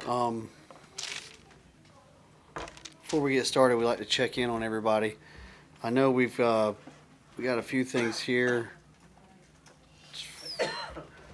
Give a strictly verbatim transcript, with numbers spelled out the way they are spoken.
Um, before we get started, we like to check in on everybody. I know we've uh, we got a few things here